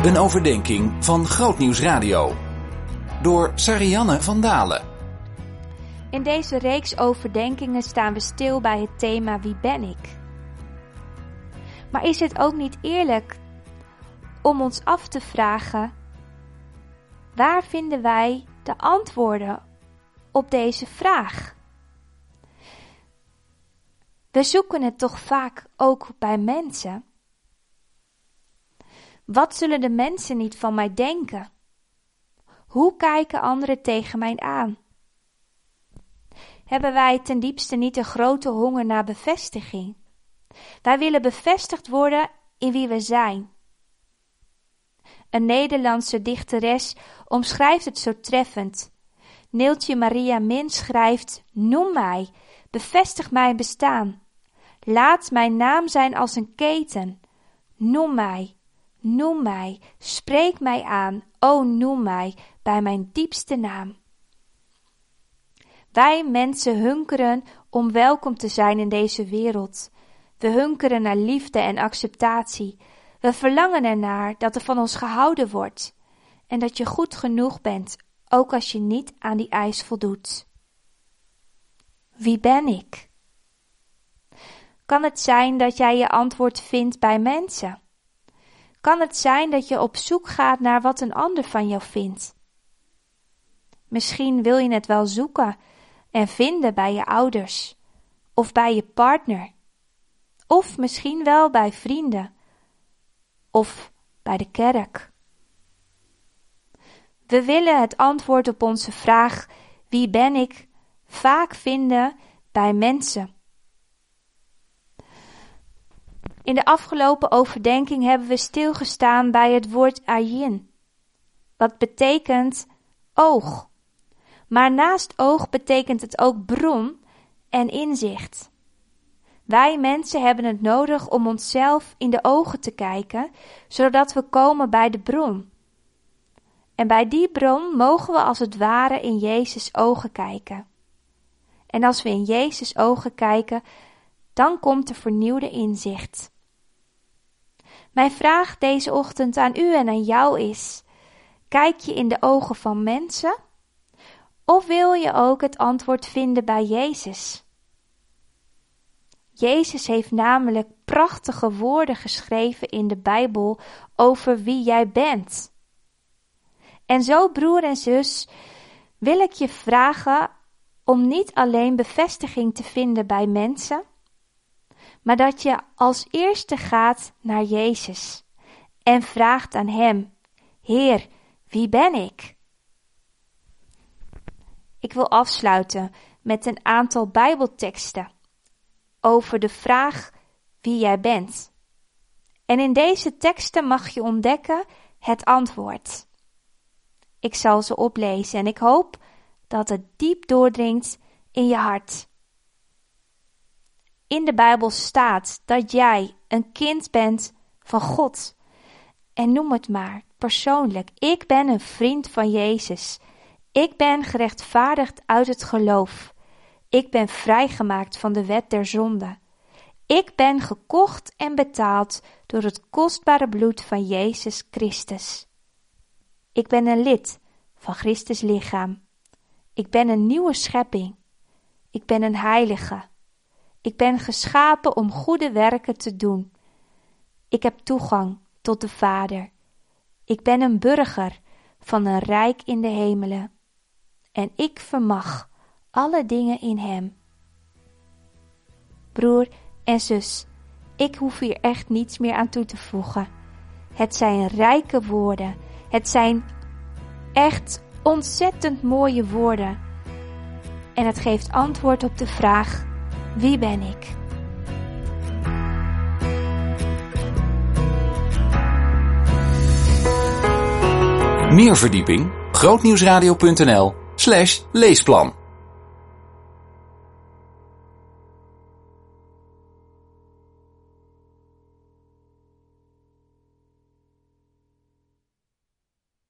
Een overdenking van Grootnieuws Radio. Door Sarianne van Dalen. In deze reeks overdenkingen staan we stil bij het thema Wie ben ik? Maar is het ook niet eerlijk om ons af te vragen: waar vinden wij de antwoorden op deze vraag? We zoeken het toch vaak ook bij mensen. Wat zullen de mensen niet van mij denken? Hoe kijken anderen tegen mij aan? Hebben wij ten diepste niet een grote honger naar bevestiging? Wij willen bevestigd worden in wie we zijn. Een Nederlandse dichteres omschrijft het zo treffend. Neeltje Maria Min schrijft: noem mij, bevestig mijn bestaan. Laat mijn naam zijn als een keten. Noem mij, spreek mij aan, o noem mij, bij mijn diepste naam. Wij mensen hunkeren om welkom te zijn in deze wereld. We hunkeren naar liefde en acceptatie. We verlangen ernaar dat er van ons gehouden wordt en dat je goed genoeg bent, ook als je niet aan die eis voldoet. Wie ben ik? Kan het zijn dat jij je antwoord vindt bij mensen? Kan het zijn dat je op zoek gaat naar wat een ander van jou vindt? Misschien wil je het wel zoeken en vinden bij je ouders, of bij je partner, of misschien wel bij vrienden, of bij de kerk. We willen het antwoord op onze vraag: wie ben ik? Vaak vinden bij mensen. In de afgelopen overdenking hebben we stilgestaan bij het woord ayin, wat betekent oog. Maar naast oog betekent het ook bron en inzicht. Wij mensen hebben het nodig om onszelf in de ogen te kijken, zodat we komen bij de bron. En bij die bron mogen we als het ware in Jezus' ogen kijken. En als we in Jezus' ogen kijken, dan komt er vernieuwde inzicht. Mijn vraag deze ochtend aan u en aan jou is: kijk je in de ogen van mensen? Of wil je ook het antwoord vinden bij Jezus? Jezus heeft namelijk prachtige woorden geschreven in de Bijbel over wie jij bent. En zo, broer en zus, wil ik je vragen om niet alleen bevestiging te vinden bij mensen, maar dat je als eerste gaat naar Jezus en vraagt aan Hem: Heer, wie ben ik? Ik wil afsluiten met een aantal Bijbelteksten over de vraag wie jij bent. En in deze teksten mag je ontdekken het antwoord. Ik zal ze oplezen en ik hoop dat het diep doordringt in je hart. In de Bijbel staat dat jij een kind bent van God. En noem het maar persoonlijk: ik ben een vriend van Jezus. Ik ben gerechtvaardigd uit het geloof. Ik ben vrijgemaakt van de wet der zonde. Ik ben gekocht en betaald door het kostbare bloed van Jezus Christus. Ik ben een lid van Christus lichaam. Ik ben een nieuwe schepping. Ik ben een heilige. Ik ben geschapen om goede werken te doen. Ik heb toegang tot de Vader. Ik ben een burger van een rijk in de hemelen. En ik vermag alle dingen in Hem. Broer en zus, ik hoef hier echt niets meer aan toe te voegen. Het zijn rijke woorden. Het zijn echt ontzettend mooie woorden. En het geeft antwoord op de vraag: wie ben ik? Meer verdieping: grootnieuwsradio.nl/leesplan